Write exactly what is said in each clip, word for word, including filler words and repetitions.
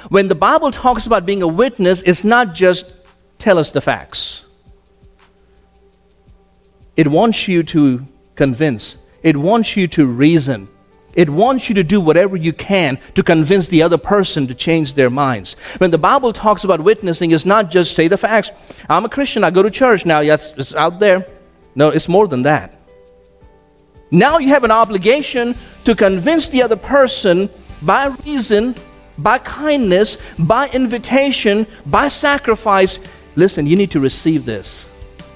When the Bible talks about being a witness, it's not just tell us the facts. It wants you to convince. It wants you to reason. It wants you to do whatever you can to convince the other person to change their minds. When the Bible talks about witnessing, it's not just say the facts. I'm a Christian, I go to church now, yes, it's out there. No, it's more than that. Now you have an obligation to convince the other person by reason, by kindness, by invitation, by sacrifice. Listen, you need to receive this.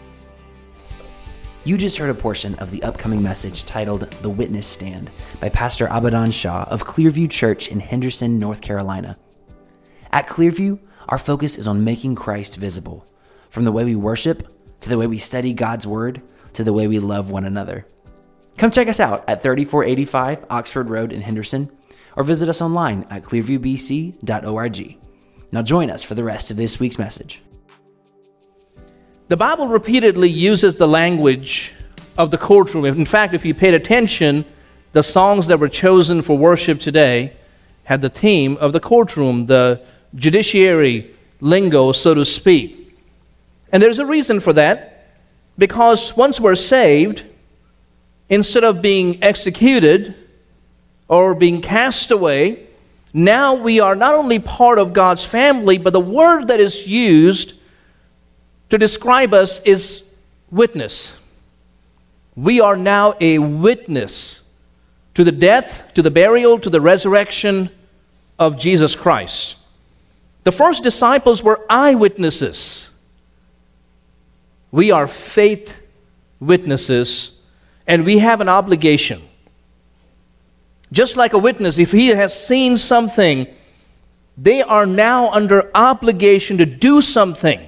You just heard a portion of the upcoming message titled The Witness Stand by Pastor Abadan Shah of Clearview Church in Henderson, North Carolina. At Clearview, our focus is on making Christ visible, from the way we worship, to the way we study God's Word, to the way we love one another. Come check us out at thirty-four eighty-five Oxford Road in Henderson, or visit us online at clearview b c dot org. Now join us for the rest of this week's message. The Bible repeatedly uses the language of the courtroom. In fact, if you paid attention, the songs that were chosen for worship today had the theme of the courtroom, the judiciary lingo, so to speak. And there's a reason for that, because once we're saved, instead of being executed or being cast away, now we are not only part of God's family, but the word that is used to describe us is witness. We are now a witness to the death, to the burial, to the resurrection of Jesus Christ. The first disciples were eyewitnesses. We are faith witnesses, and we have an obligation. Just like a witness, if he has seen something, they are now under obligation to do something.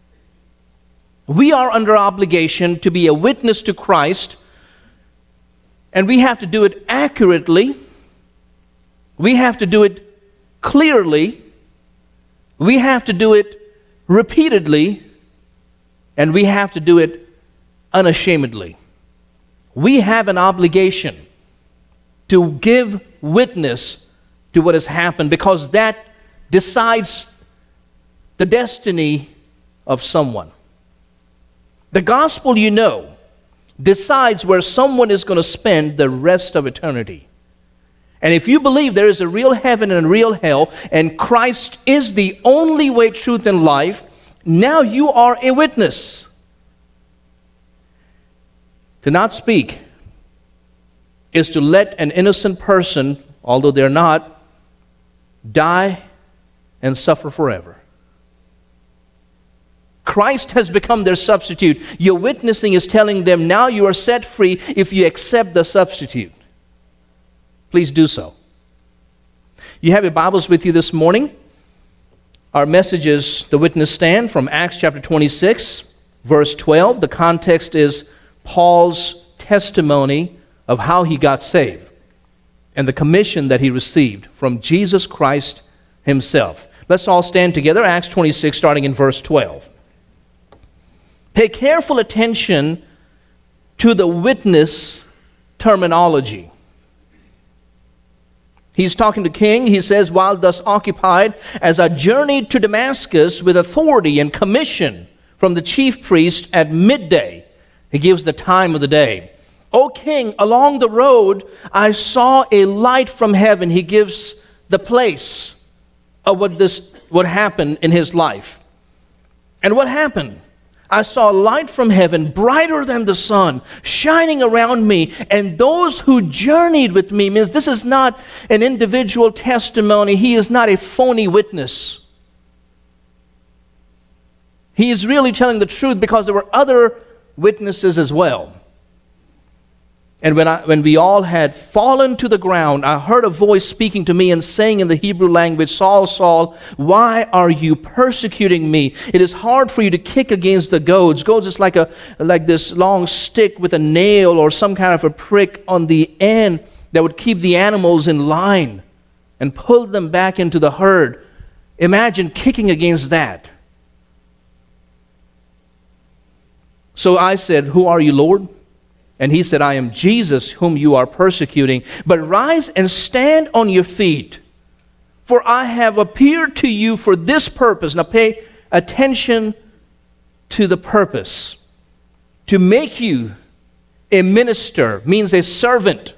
We are under obligation to be a witness to Christ, and we have to do it accurately. We have to do it clearly. We have to do it repeatedly, and we have to do it unashamedly. We have an obligation to give witness to what has happened, because that decides the destiny of someone. The gospel, you know, decides where someone is going to spend the rest of eternity. And if you believe there is a real heaven and a real hell, and Christ is the only way, truth, and life, now you are a witness. To not speak is to let an innocent person, although they're not, die and suffer forever. Christ has become their substitute. Your witnessing is telling them now you are set free if you accept the substitute. Please do so. You have your Bibles with you this morning. Our message is the witness stand from Acts chapter twenty-six, verse twelve. The context is Paul's testimony of how he got saved and the commission that he received from Jesus Christ himself. Let's all stand together. Acts twenty-six, starting in verse twelve. Pay careful attention to the witness terminology. He's talking to King. He says, while thus occupied, as I journeyed to Damascus with authority and commission from the chief priest at midday. He gives the time of the day. O King, along the road I saw a light from heaven. He gives the place of what this what happened in his life. And what happened? I saw a light from heaven, brighter than the sun, shining around me, and those who journeyed with me. Means this is not an individual testimony. He is not a phony witness. He is really telling the truth, because there were other witnesses as well. And when I, when we all had fallen to the ground, I heard a voice speaking to me and saying in the Hebrew language, Saul, Saul, why are you persecuting me? It is hard for you to kick against the goads. Goads is like a like this long stick with a nail or some kind of a prick on the end that would keep the animals in line and pull them back into the herd. Imagine kicking against that. So I said, who are you, Lord? And he said, I am Jesus whom you are persecuting. But rise and stand on your feet, For I have appeared to you for this purpose. Now pay attention to the purpose. To make you a minister means a servant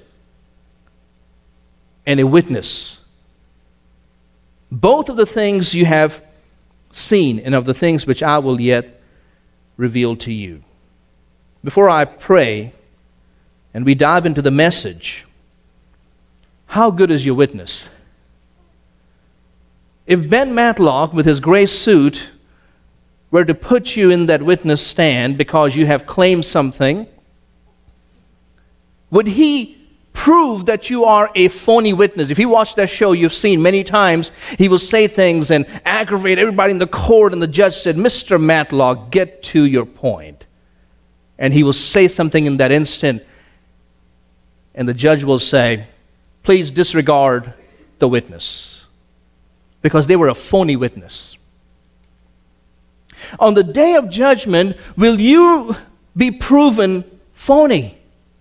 and a witness. Both of the things you have seen and of the things which I will yet reveal to you. Before I pray and we dive into the message, how good is your witness? If Ben Matlock, with his gray suit, were to put you in that witness stand because you have claimed something, would he prove that you are a phony witness? If you watch that show, you've seen many times he will say things and aggravate everybody in the court, and the judge said, Mister Matlock, get to your point. And he will say something in that instant, and the judge will say, please disregard the witness, because they were a phony witness. On the day of judgment, will you be proven phony?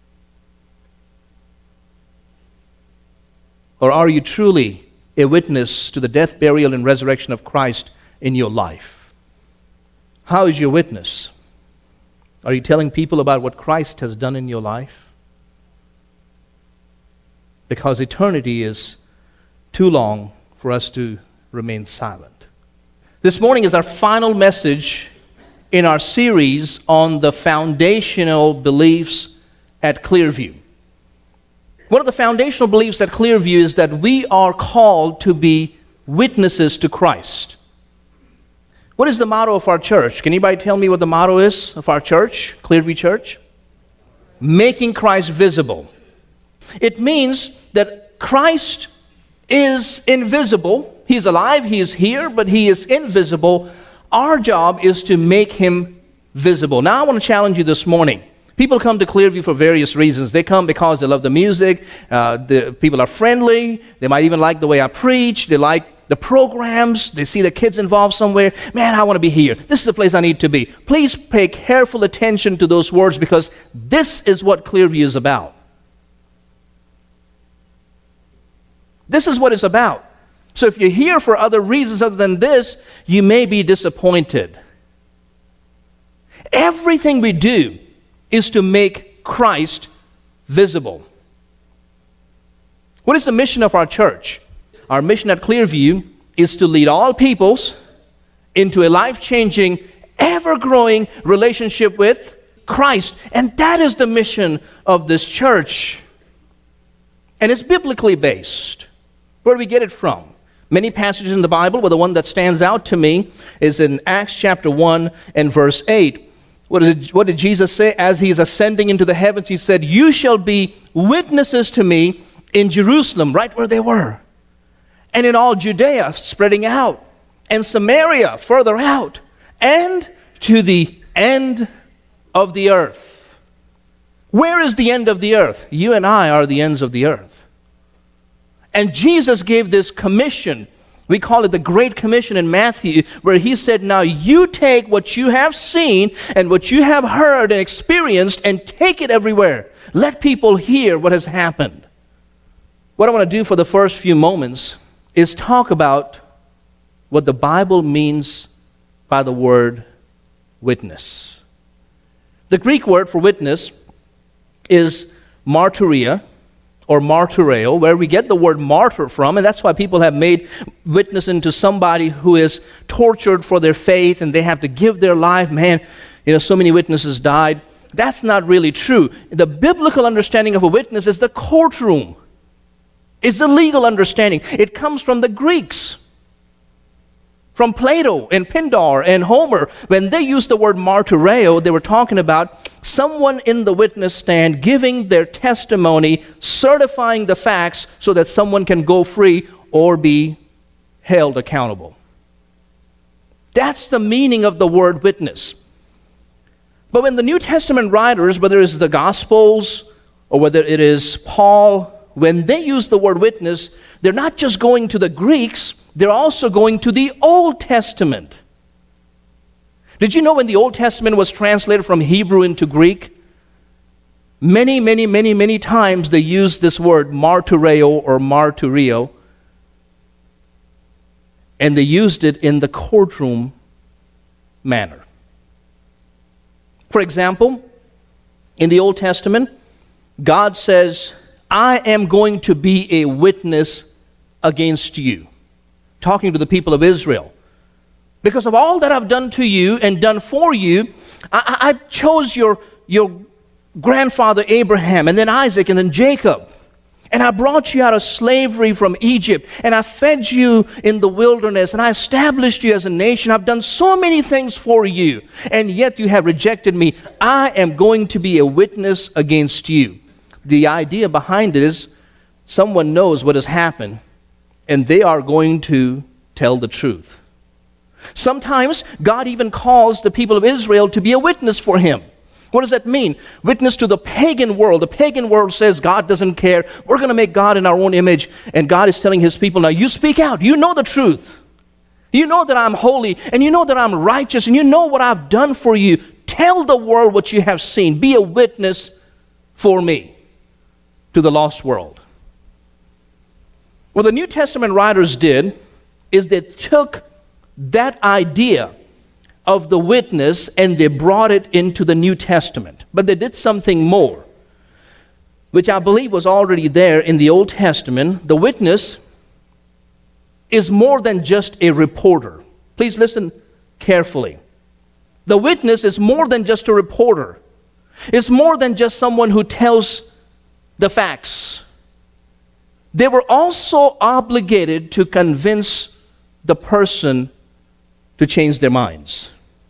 Or are you truly a witness to the death, burial, and resurrection of Christ in your life? How is your witness? Are you telling people about what Christ has done in your life? Because eternity is too long for us to remain silent. This morning is our final message in our series on the foundational beliefs at Clearview. One of the foundational beliefs at Clearview is that we are called to be witnesses to Christ. What is the motto of our church? Can anybody tell me what the motto is of our church, Clearview Church? Making Christ visible. It means that Christ is invisible. He's alive, he is here, but he is invisible. Our job is to make him visible. Now I want to challenge you this morning. People come to Clearview for various reasons. They come because they love the music, uh, the people are friendly, they might even like the way I preach, they like the programs, they see the kids involved somewhere. Man, I want to be here. This is the place I need to be. Please pay careful attention to those words, because this is what Clearview is about. This is what it's about. So if you're here for other reasons other than this, you may be disappointed. Everything we do is to make Christ visible. What is the mission of our church? Our mission at Clearview is to lead all peoples into a life-changing, ever-growing relationship with Christ. And that is the mission of this church. And it's biblically based. Where do we get it from? Many passages in the Bible, but the one that stands out to me is in Acts chapter one and verse eight. What, is it, what did Jesus say? As he is ascending into the heavens, he said, you shall be witnesses to me in Jerusalem, right where they were, and in all Judea, spreading out, and Samaria, further out, and to the end of the earth. Where is the end of the earth? You and I are the ends of the earth. And Jesus gave this commission. We call it the Great Commission in Matthew, where he said, now you take what you have seen and what you have heard and experienced and take it everywhere. Let people hear what has happened. What I want to do for the first few moments is talk about what the Bible means by the word witness. The Greek word for witness is martyria, or martyreo, where we get the word martyr from, and that's why people have made witness into somebody who is tortured for their faith and they have to give their life. Man, you know, so many witnesses died. That's not really true. The biblical understanding of a witness is the courtroom. It's the legal understanding. It comes from the Greeks. From Plato and Pindar and Homer. When they used the word martyreo, they were talking about someone in the witness stand giving their testimony, certifying the facts so that someone can go free or be held accountable. That's the meaning of the word witness. But when the New Testament writers, whether it's the Gospels or whether it is Paul, when they use the word witness, they're not just going to the Greeks, they're also going to the Old Testament. Did you know when the Old Testament was translated from Hebrew into Greek, many, many, many, many times they used this word martyreo or martyrio. and they used it in the courtroom manner. For example, in the Old Testament, God says, I am going to be a witness against you. Talking to the people of Israel. Because of all that I've done to you and done for you, I, I chose your, your grandfather Abraham, and then Isaac, and then Jacob. And I brought you out of slavery from Egypt, and I fed you in the wilderness, and I established you as a nation. I've done so many things for you, and yet you have rejected me. I am going to be a witness against you. The idea behind it is someone knows what has happened, and they are going to tell the truth. Sometimes God even calls the people of Israel to be a witness for Him. What does that mean? Witness to the pagan world. The pagan world says God doesn't care. We're going to make God in our own image. And God is telling His people, now you speak out. You know the truth. You know that I'm holy, and you know that I'm righteous, and you know what I've done for you. Tell the world what you have seen. Be a witness for me to the lost world. What the New Testament writers did is they took that idea of the witness and they brought it into the New Testament. But they did something more, which I believe was already there in the Old Testament. The witness is more than just a reporter. Please listen carefully. The witness is more than just a reporter. It's more than just someone who tells the facts. They were also obligated to convince the person to change their minds.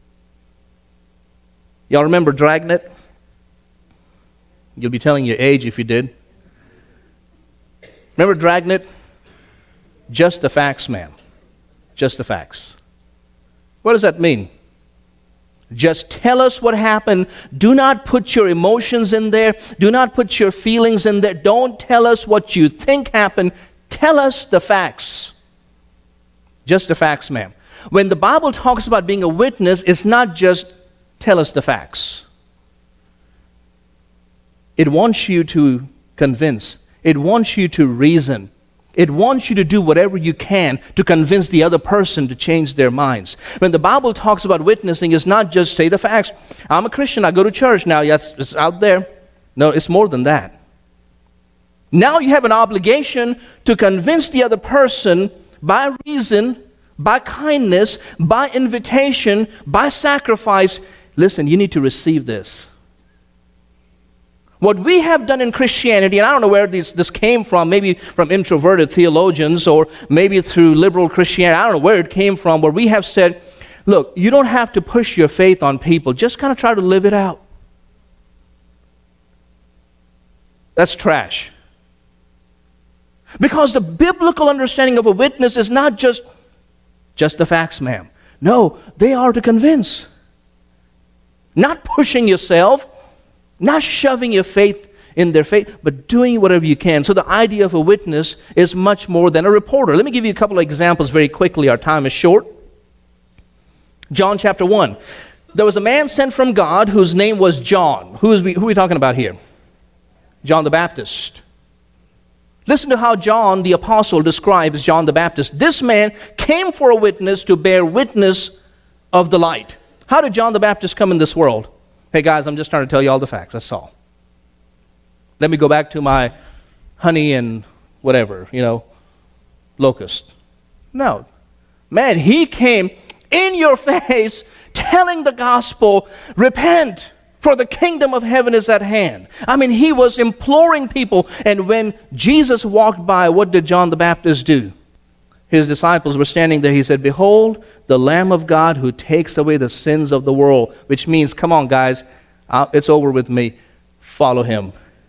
Y'all remember Dragnet? You'll be telling your age if you did. Remember Dragnet? Just the facts, ma'am. Just the facts. What does that mean? Just tell us what happened. Do not put your emotions in there. Do not put your feelings in there. Don't tell us what you think happened. Tell us the facts. Just the facts, ma'am. When the Bible talks about being a witness, it's not just tell us the facts. It wants you to convince. It wants you to reason. It wants you to do whatever you can to convince the other person to change their minds. When the Bible talks about witnessing, it's not just say the facts. I'm a Christian, I go to church now. Yes, it's out there. No, it's more than that. Now you have an obligation to convince the other person by reason, by kindness, by invitation, by sacrifice. Listen, you need to receive this. What we have done in Christianity, and I don't know where this, this came from, maybe from introverted theologians or maybe through liberal Christianity, I don't know where it came from, where we have said, look, you don't have to push your faith on people, just kind of try to live it out. That's trash. Because the biblical understanding of a witness is not just, just the facts, ma'am. No, they are to convince. Not pushing yourself, not shoving your faith in their faith, but doing whatever you can. So the idea of a witness is much more than a reporter. Let me give you a couple of examples very quickly. Our time is short. John chapter one. There was a man sent from God whose name was John. Who, is we, who are we talking about here? John the Baptist. Listen to how John the apostle describes John the Baptist. This man came for a witness to bear witness of the light. How did John the Baptist come in this world? Hey guys, I'm just trying to tell you all the facts, that's all. Let me go back to my honey and whatever, you know, locust. No. Man, he came in your face telling the gospel, repent, for the kingdom of heaven is at hand. I mean, he was imploring people, and when Jesus walked by, what did John the Baptist do? His disciples were standing there. He said, behold, the Lamb of God who takes away the sins of the world. Which means, come on guys, uh, it's over with me. Follow him.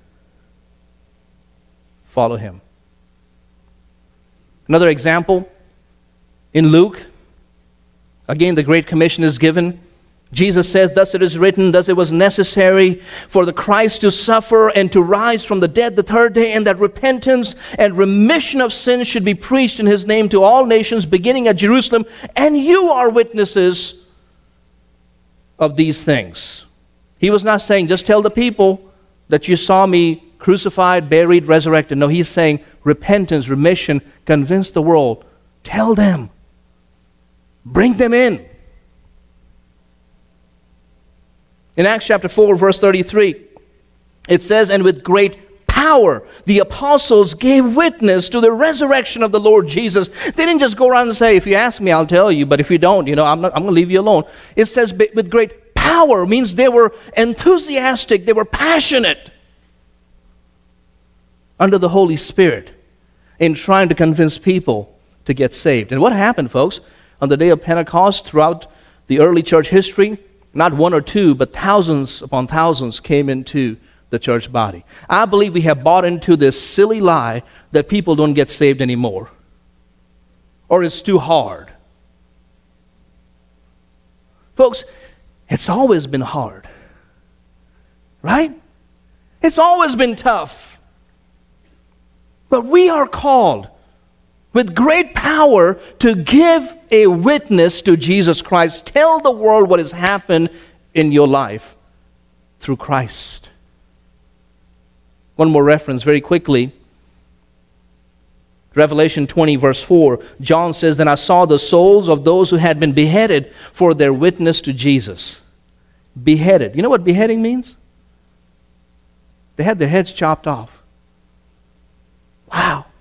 Follow him. Another example, in Luke, again the Great Commission is given. Jesus says, thus it is written, thus it was necessary for the Christ to suffer and to rise from the dead the third day, and that repentance and remission of sins should be preached in his name to all nations, beginning at Jerusalem, and you are witnesses of these things. He was not saying, just tell the people that you saw me crucified, buried, resurrected. No, he's saying repentance, remission, convince the world. Tell them. Bring them in. In Acts chapter four, verse thirty-three, it says, and with great power, the apostles gave witness to the resurrection of the Lord Jesus. They didn't just go around and say, if you ask me, I'll tell you, but if you don't, you know, I'm, not, I'm going to leave you alone. It says with great power means they were enthusiastic, they were passionate under the Holy Spirit in trying to convince people to get saved. And what happened, folks, on the day of Pentecost throughout the early church history? Not one or two, but thousands upon thousands came into the church body. I believe we have bought into this silly lie that people don't get saved anymore, or it's too hard. Folks, it's always been hard, right? It's always been tough. But we are called with great power to give a witness to Jesus Christ. Tell the world what has happened in your life through Christ. One more reference very quickly. Revelation twenty, verse four. John says, then I saw the souls of those who had been beheaded for their witness to Jesus. Beheaded. You know what beheading means? They had their heads chopped off. Wow.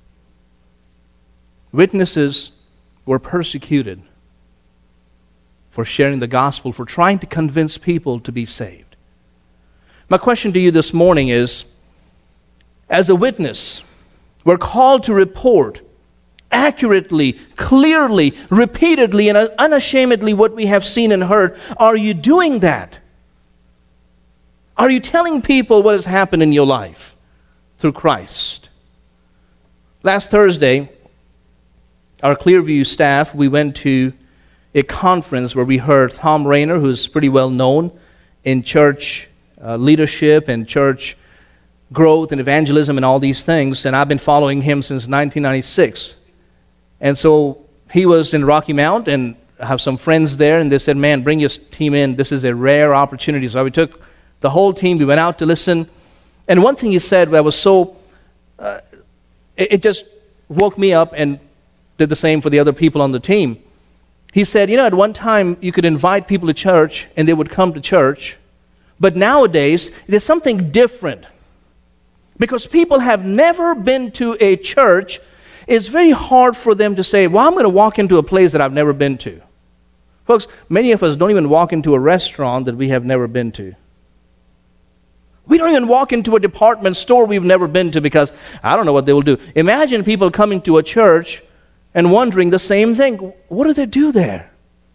Witnesses were persecuted for sharing the gospel, for trying to convince people to be saved. My question to you this morning is, as a witness, we're called to report accurately, clearly, repeatedly, and unashamedly what we have seen and heard. Are you doing that? Are you telling people what has happened in your life through Christ? Last Thursday, our Clearview staff, we went to a conference where we heard Thom Rainer, who's pretty well known in church uh, leadership and church growth and evangelism and all these things, and I've been following him since nineteen ninety-six. And so he was in Rocky Mount, and I have some friends there, and they said, man, bring your team in. This is a rare opportunity. So we took the whole team, we went out to listen, and one thing he said that was so, uh, it, it just woke me up and did the same for the other people on the team. He said, you know, at one time you could invite people to church and they would come to church, but nowadays there's something different. Because people have never been to a church, it's very hard for them to say, well, I'm going to walk into a place that I've never been to. Folks, many of us don't even walk into a restaurant that we have never been to. We don't even walk into a department store we've never been to because I don't know what they will do. Imagine people coming to a church and wondering the same thing. What do they do there?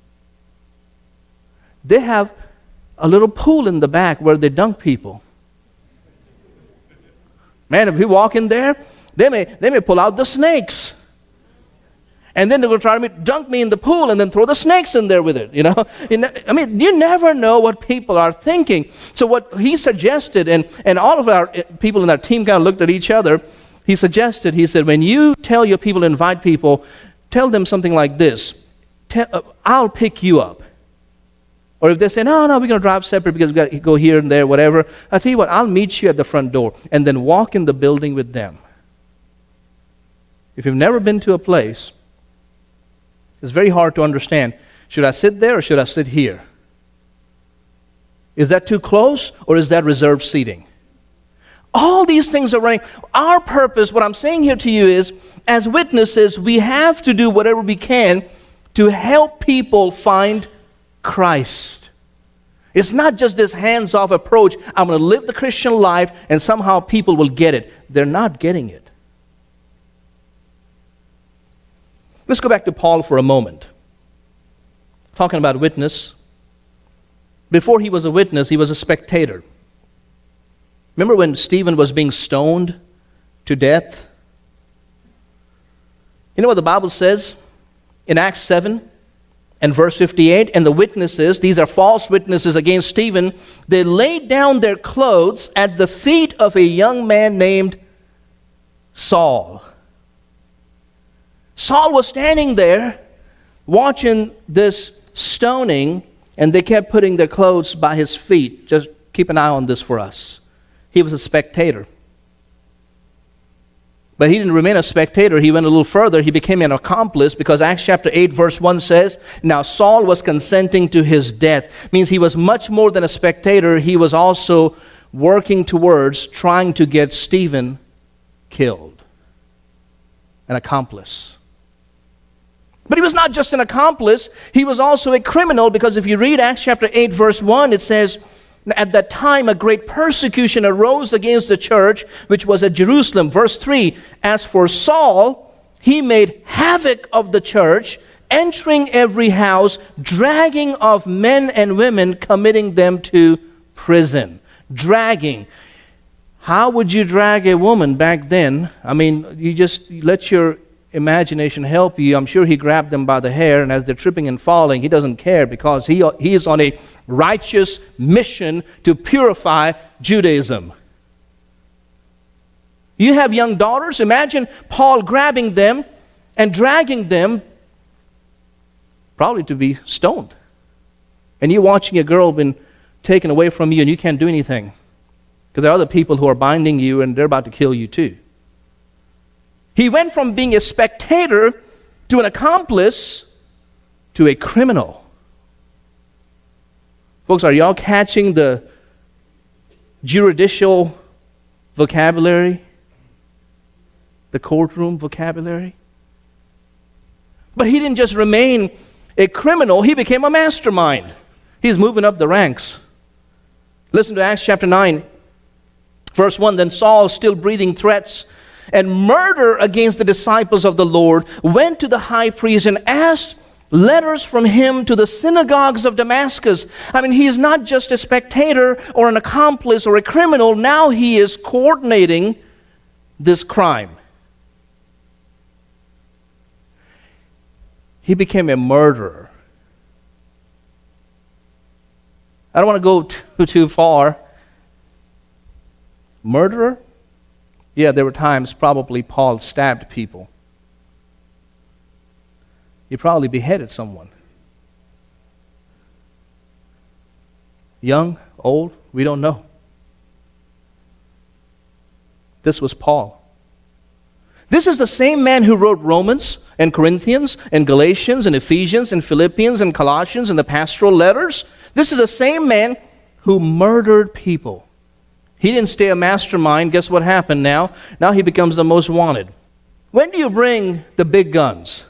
They have a little pool in the back where they dunk people. Man, if we walk in there, they may they may pull out the snakes. And then they're going to try to dunk me in the pool and then throw the snakes in there with it, you know. I mean, you never know what people are thinking. So what he suggested, and, and all of our people in our team kind of looked at each other, he suggested, he said, when you tell your people to invite people, tell them something like this. I'll pick you up. Or if they say, no, no, we're going to drive separate because we've got to go here and there, whatever. I'll tell you what, I'll meet you at the front door and then walk in the building with them. If you've never been to a place, it's very hard to understand. Should I sit there or should I sit here? Is that too close or is that reserved seating? All these things are running. Our purpose, what I'm saying here to you is, as witnesses, we have to do whatever we can to help people find Christ. It's not just this hands-off approach, I'm going to live the Christian life and somehow people will get it. They're not getting it. Let's go back to Paul for a moment. Talking about witness. Before he was a witness, he was a spectator. Remember when Stephen was being stoned to death? You know what the Bible says in Acts seven and verse fifty-eight? And the witnesses, these are false witnesses against Stephen, they laid down their clothes at the feet of a young man named Saul. Saul was standing there watching this stoning, and they kept putting their clothes by his feet. Just keep an eye on this for us. He was a spectator. But he didn't remain a spectator. He went a little further. He became an accomplice, because Acts chapter eight verse one says, now Saul was consenting to his death. Means he was much more than a spectator. He was also working towards trying to get Stephen killed. An accomplice. But he was not just an accomplice. He was also a criminal, because if you read Acts chapter eight verse one, it says, at that time, a great persecution arose against the church, which was at Jerusalem. Verse three, as for Saul, he made havoc of the church, entering every house, dragging off men and women, committing them to prison. Dragging. How would you drag a woman back then? I mean, you just let your imagination help you. I'm sure he grabbed them by the hair, and as they're tripping and falling, he doesn't care, because he, he is on a righteous mission to purify Judaism. You have young daughters. Imagine Paul grabbing them and dragging them, probably to be stoned. And you watching a girl been taken away from you, and you can't do anything, because there are other people who are binding you, and they're about to kill you too. He went from being a spectator to an accomplice to a criminal. Folks, are y'all catching the juridical vocabulary? The courtroom vocabulary? But he didn't just remain a criminal, he became a mastermind. He's moving up the ranks. Listen to Acts chapter nine, verse one. Then Saul, still breathing threats and murder against the disciples of the Lord, went to the high priest and asked letters from him to the synagogues of Damascus. I mean, he is not just a spectator or an accomplice or a criminal. Now he is coordinating this crime. He became a murderer. I don't want to go too, too far. Murderer? Yeah, there were times probably Paul stabbed people. He probably beheaded someone. Young, old, we don't know. This was Paul. This is the same man who wrote Romans and Corinthians and Galatians and Ephesians and Philippians and Colossians and the pastoral letters. This is the same man who murdered people. He didn't stay a mastermind. Guess what happened now? Now he becomes the most wanted. When do you bring the big guns?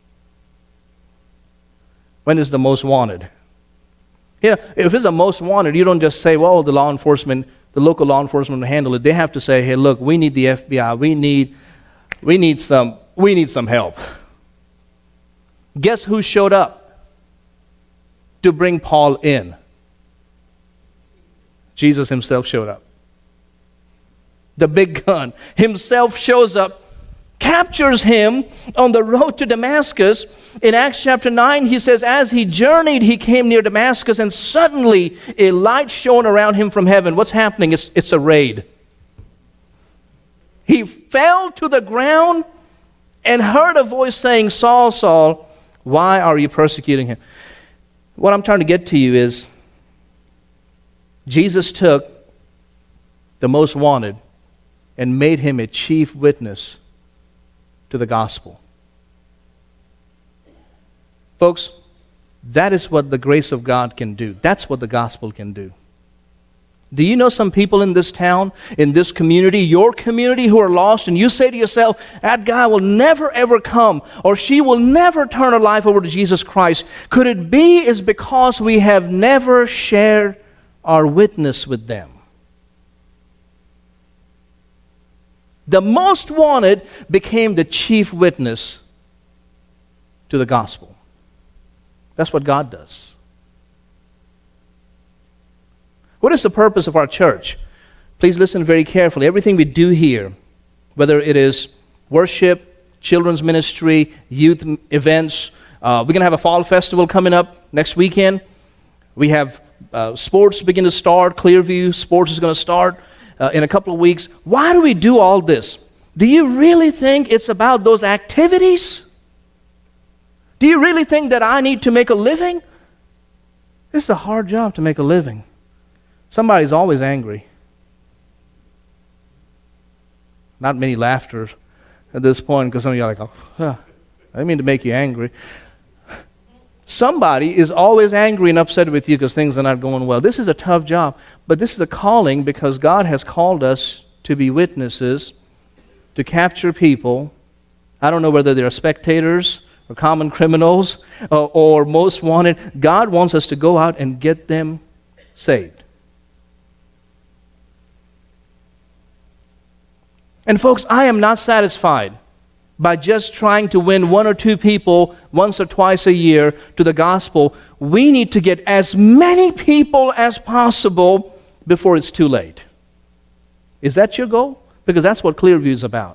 When is the most wanted? You know, if it's the most wanted, you don't just say, well, the law enforcement, the local law enforcement will handle it. They have to say, hey, look, we need the F B I. We need, we need some, we need some help. Guess who showed up to bring Paul in? Jesus himself showed up. The big gun himself shows up, captures him on the road to Damascus. In Acts chapter nine, he says, as he journeyed, he came near Damascus, and suddenly a light shone around him from heaven. What's happening? It's, it's a raid. He fell to the ground and heard a voice saying, Saul, Saul, why are you persecuting him? What I'm trying to get to you is, Jesus took the most wanted and made him a chief witness to the gospel. Folks, that is what the grace of God can do. That's what the gospel can do. Do you know some people in this town, in this community, your community, who are lost, and you say to yourself, that guy will never ever come, or she will never turn her life over to Jesus Christ? Could it be is because we have never shared our witness with them? The most wanted became the chief witness to the gospel. That's what God does. What is the purpose of our church? Please listen very carefully. Everything we do here, whether it is worship, children's ministry, youth events, uh, we're going to have a fall festival coming up next weekend. We have uh, sports begin to start. Clearview Sports is going to start uh, in a couple of weeks. Why do we do all this? Do you really think it's about those activities? Do you really think that I need to make a living? This is a hard job to make a living. Somebody's always angry. Not many laughter at this point, because some of you are like, oh, huh, I didn't mean to make you angry. Somebody is always angry and upset with you because things are not going well. This is a tough job, but this is a calling because God has called us to be witnesses, to capture people. I don't know whether they're spectators or common criminals or, or most wanted. God wants us to go out and get them saved. And folks, I am not satisfied by just trying to win one or two people once or twice a year to the gospel. We need to get as many people as possible before it's too late. Is that your goal? Because that's what Clearview is about.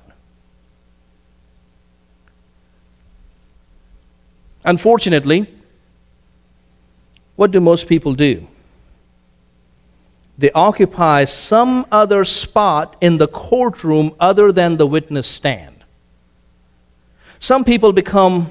Unfortunately, what do most people do? They occupy some other spot in the courtroom other than the witness stand. Some people become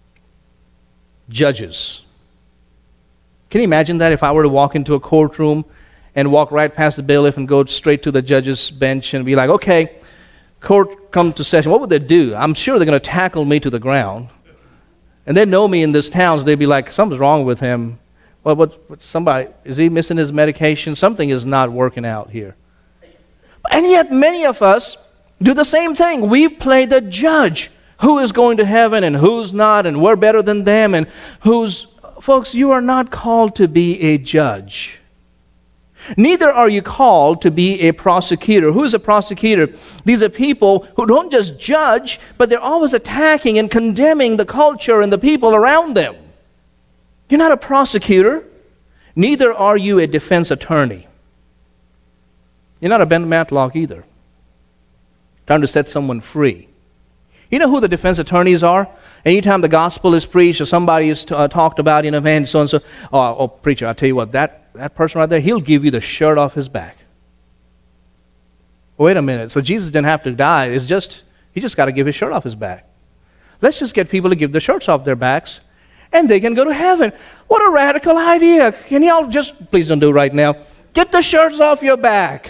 judges. Can you imagine that if I were to walk into a courtroom and walk right past the bailiff and go straight to the judge's bench and be like, okay, court come to session. What would they do? I'm sure they're going to tackle me to the ground. And they know me in this town, so they'd be like, something's wrong with him. Well, what, what, somebody, is he missing his medication? Something is not working out here. And yet many of us do the same thing. We play the judge. Who is going to heaven and who's not, and we're better than them, and who's... Folks, you are not called to be a judge. Neither are you called to be a prosecutor. Who is a prosecutor? These are people who don't just judge, but they're always attacking and condemning the culture and the people around them. You're not a prosecutor. Neither are you a defense attorney. You're not a Ben Matlock either, trying to set someone free. You know who the defense attorneys are? Anytime the gospel is preached or somebody is t- uh, talked about, you know, man, so-and-so, oh, oh, preacher, I tell you what, that, that person right there, he'll give you the shirt off his back. Wait a minute, so Jesus didn't have to die. It's just, he just got to give his shirt off his back. Let's just get people to give their shirts off their backs, and they can go to heaven. What a radical idea. Can y'all just, please don't do it right now, get the shirts off your back.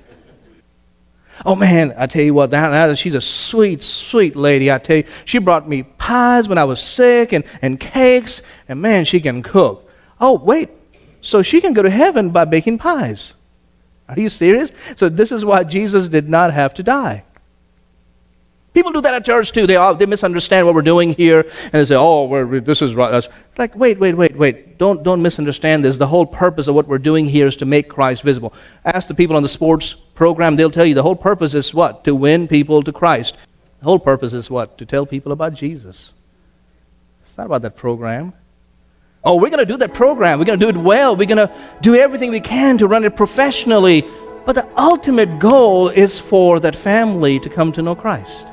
Oh man, I tell you what, that, that, she's a sweet, sweet lady. I tell you, she brought me pies when I was sick and, and cakes, and man, she can cook. Oh, wait, so she can go to heaven by baking pies. Are you serious? So this is why Jesus did not have to die. People do that at church too. They all, they misunderstand what we're doing here, and they say, oh, we're, this is right. It's like, wait, wait, wait, wait. Don't, don't misunderstand this. The whole purpose of what we're doing here is to make Christ visible. Ask the people on the sports program, they'll tell you the whole purpose is what? To win people to Christ. The whole purpose is what? To tell people about Jesus. It's not about that program. Oh, we're going to do that program. We're going to do it well. We're going to do everything we can to run it professionally. But the ultimate goal is for that family to come to know Christ.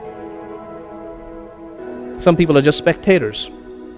Some people are just spectators.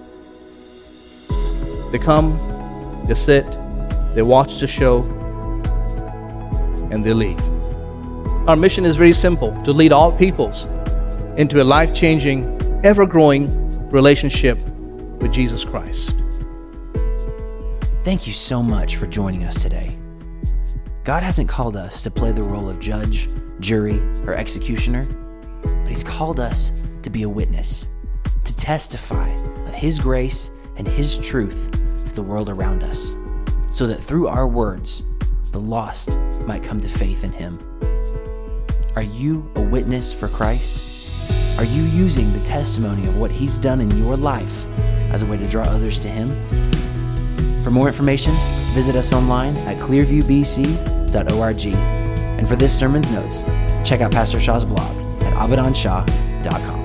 They come, they sit, they watch the show, and they leave. Our mission is very simple, to lead all peoples into a life-changing, ever-growing relationship with Jesus Christ. Thank you so much for joining us today. God hasn't called us to play the role of judge, jury, or executioner, but He's called us to be a witness, to testify of His grace and His truth to the world around us, so that through our words, the lost might come to faith in Him. Are you a witness for Christ? Are you using the testimony of what He's done in your life as a way to draw others to Him? For more information, visit us online at clearview b c dot org. And for this sermon's notes, check out Pastor Shah's blog at abadan shah dot com.